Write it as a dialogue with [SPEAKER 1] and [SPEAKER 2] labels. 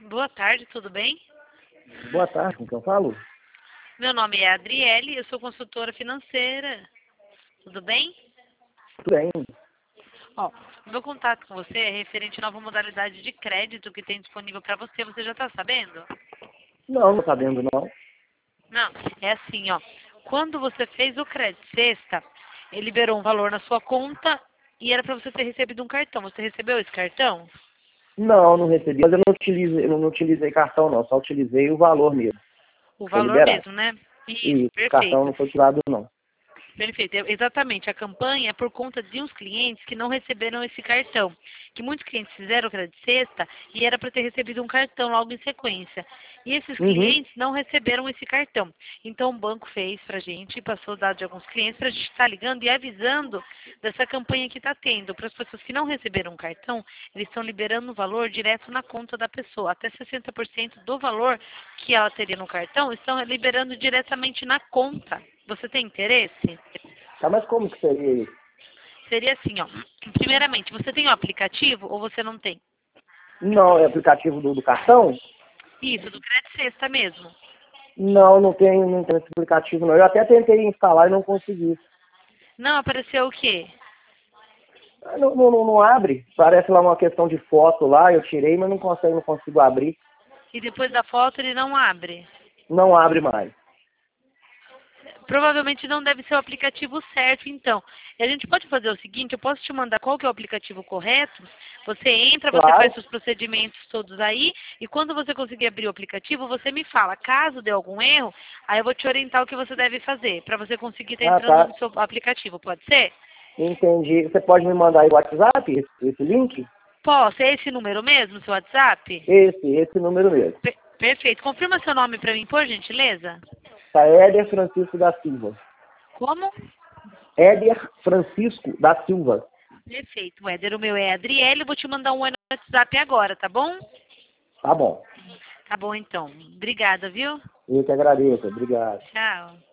[SPEAKER 1] Boa tarde, tudo bem?
[SPEAKER 2] Boa tarde, com quem eu falo?
[SPEAKER 1] Meu nome é Adriele, eu sou consultora financeira. Tudo bem?
[SPEAKER 2] Tudo bem.
[SPEAKER 1] Ó, meu contato com você é referente à nova modalidade de crédito que tem disponível para você. Você já está sabendo?
[SPEAKER 2] Não, não sabendo não.
[SPEAKER 1] Não, é assim, ó. Quando você fez o crédito sexta, ele liberou um valor na sua conta e era para você ter recebido um cartão. Você recebeu esse cartão?
[SPEAKER 2] Não, não recebi, mas eu não utilizei cartão não, só utilizei o valor mesmo,
[SPEAKER 1] O
[SPEAKER 2] que foi
[SPEAKER 1] valor
[SPEAKER 2] liberado.
[SPEAKER 1] mesmo, né? Isso,
[SPEAKER 2] E o cartão
[SPEAKER 1] perfeito.
[SPEAKER 2] não foi utilizado não.
[SPEAKER 1] Perfeito, exatamente. A campanha é por conta de uns clientes que não receberam esse cartão. Que muitos clientes fizeram o crédito sexta e era para ter recebido um cartão logo em sequência. E esses
[SPEAKER 2] Uhum.
[SPEAKER 1] clientes não receberam esse cartão. Então o banco fez para a gente, passou os dados de alguns clientes para a gente estar ligando e avisando dessa campanha que está tendo. Para as pessoas que não receberam o cartão, eles estão liberando o valor direto na conta da pessoa. Até 60% do valor que ela teria no cartão estão liberando diretamente na conta. Você tem interesse?
[SPEAKER 2] Tá, mas como que seria isso?
[SPEAKER 1] Seria assim, ó. Primeiramente, você tem o aplicativo ou você não tem?
[SPEAKER 2] Não, é aplicativo do cartão?
[SPEAKER 1] Isso, do Crédito Sexta mesmo.
[SPEAKER 2] Não, não tenho esse aplicativo não. Eu até tentei instalar e não consegui.
[SPEAKER 1] Não, apareceu o quê?
[SPEAKER 2] Não abre. Parece lá uma questão de foto lá, eu tirei, mas não consigo abrir.
[SPEAKER 1] E depois da foto ele não abre.
[SPEAKER 2] Não abre mais.
[SPEAKER 1] Provavelmente não deve ser o aplicativo certo, então. E a gente pode fazer o seguinte, eu posso te mandar qual que é o aplicativo correto, você entra, você
[SPEAKER 2] Claro.
[SPEAKER 1] faz os procedimentos todos aí, e quando você conseguir abrir o aplicativo, você me fala. Caso dê algum erro, aí eu vou te orientar o que você deve fazer, para você conseguir estar
[SPEAKER 2] Ah,
[SPEAKER 1] entrando
[SPEAKER 2] tá.
[SPEAKER 1] no seu aplicativo, pode ser?
[SPEAKER 2] Entendi. Você pode me mandar aí o WhatsApp, esse link?
[SPEAKER 1] Posso? É esse número mesmo, seu WhatsApp?
[SPEAKER 2] Esse número mesmo.
[SPEAKER 1] Perfeito. Confirma seu nome para mim, por gentileza.
[SPEAKER 2] Tá, Éder Francisco da Silva.
[SPEAKER 1] Como?
[SPEAKER 2] Éder Francisco da Silva.
[SPEAKER 1] Perfeito, Éder. O meu é Adriele. Eu vou te mandar um oi no WhatsApp agora, tá bom?
[SPEAKER 2] Tá bom.
[SPEAKER 1] Tá bom, então. Obrigada, viu?
[SPEAKER 2] Eu que agradeço. Obrigado.
[SPEAKER 1] Tchau.